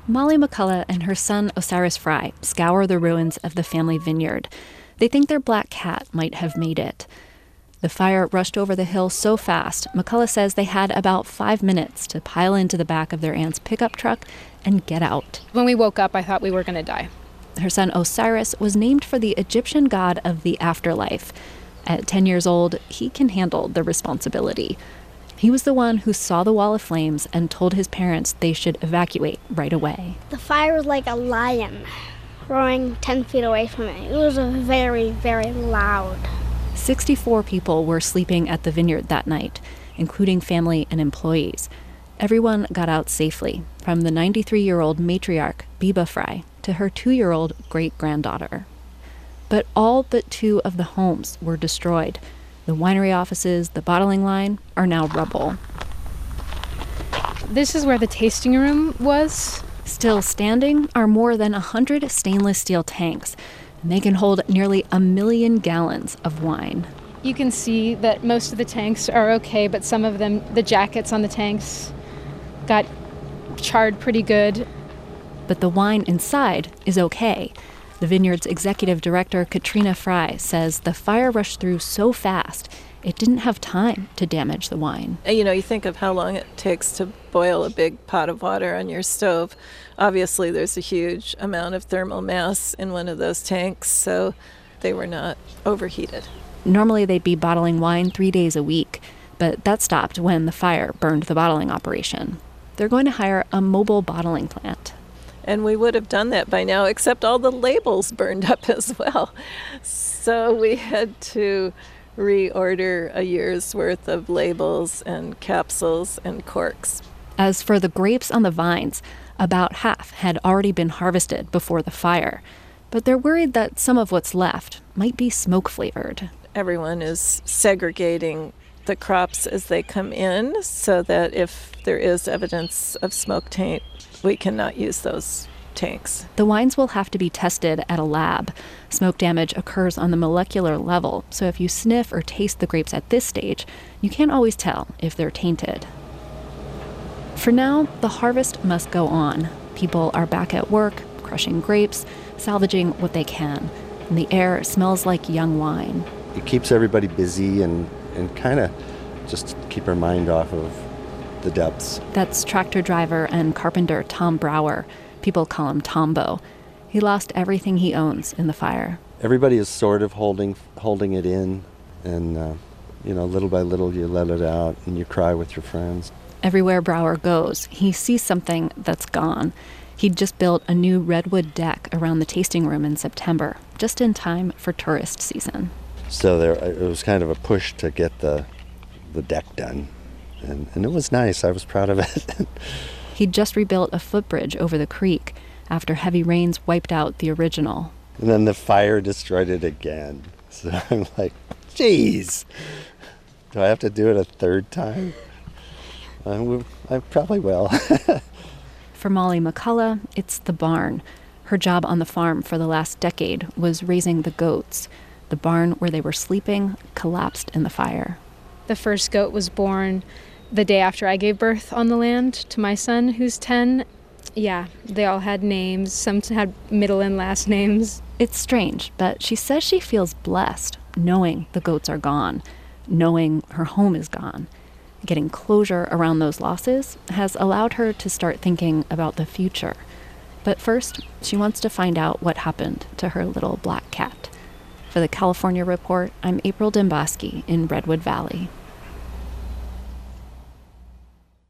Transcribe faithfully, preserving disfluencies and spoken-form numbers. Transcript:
Molly McCullough and her son Osiris Fry scour the ruins of the family vineyard. They think their black cat might have made it. The fire rushed over the hill so fast, McCullough says they had about five minutes to pile into the back of their aunt's pickup truck and get out. When we woke up, I thought we were going to die. Her son Osiris was named for the Egyptian god of the afterlife. At ten years old, he can handle the responsibility. He was the one who saw the wall of flames and told his parents they should evacuate right away. The fire was like a lion roaring ten feet away from it. It was very, very loud. sixty-four people were sleeping at the vineyard that night, including family and employees. Everyone got out safely, from the ninety-three-year-old matriarch, Biba Fry, to her two-year-old great-granddaughter. But all but two of the homes were destroyed. The winery offices, the bottling line, are now rubble. This is where the tasting room was. Still standing are more than one hundred stainless steel tanks, and they can hold nearly a million gallons of wine. You can see that most of the tanks are okay, but some of them, the jackets on the tanks, got charred pretty good. But the wine inside is okay. The vineyard's executive director, Katrina Fry, says the fire rushed through so fast, it didn't have time to damage the wine. You know, you think of how long it takes to boil a big pot of water on your stove. Obviously, there's a huge amount of thermal mass in one of those tanks, so they were not overheated. Normally, they'd be bottling wine three days a week, but that stopped when the fire burned the bottling operation. They're going to hire a mobile bottling plant. And we would have done that by now, except all the labels burned up as well. So we had to reorder a year's worth of labels and capsules and corks. As for the grapes on the vines, about half had already been harvested before the fire. But they're worried that some of what's left might be smoke-flavored. Everyone is segregating the crops as they come in so that if there is evidence of smoke taint, we cannot use those tanks. The wines will have to be tested at a lab. Smoke damage occurs on the molecular level, so if you sniff or taste the grapes at this stage, you can't always tell if they're tainted. For now, the harvest must go on. People are back at work, crushing grapes, salvaging what they can. And the air smells like young wine. It keeps everybody busy and, and kind of just keep our mind off of the depths. That's tractor driver and carpenter Tom Brower. People call him Tombo. He lost everything he owns in the fire. Everybody is sort of holding holding it in, and uh, you know, little by little you let it out and you cry with your friends. Everywhere Brower goes, he sees something that's gone. He'd just built a new redwood deck around the tasting room in September, just in time for tourist season. So there, it was kind of a push to get the the deck done. And, and it was nice. I was proud of it. He'd just rebuilt a footbridge over the creek after heavy rains wiped out the original. And then the fire destroyed it again. So I'm like, geez, do I have to do it a third time? I, I probably will. For Molly McCullough, it's the barn. Her job on the farm for the last decade was raising the goats. The barn where they were sleeping collapsed in the fire. The first goat was born the day after I gave birth on the land to my son, who's ten. Yeah, they all had names. Some had middle and last names. It's strange, but she says she feels blessed knowing the goats are gone, knowing her home is gone. Getting closure around those losses has allowed her to start thinking about the future. But first, she wants to find out what happened to her little black cat. For the California Report, I'm April Dembosky in Redwood Valley.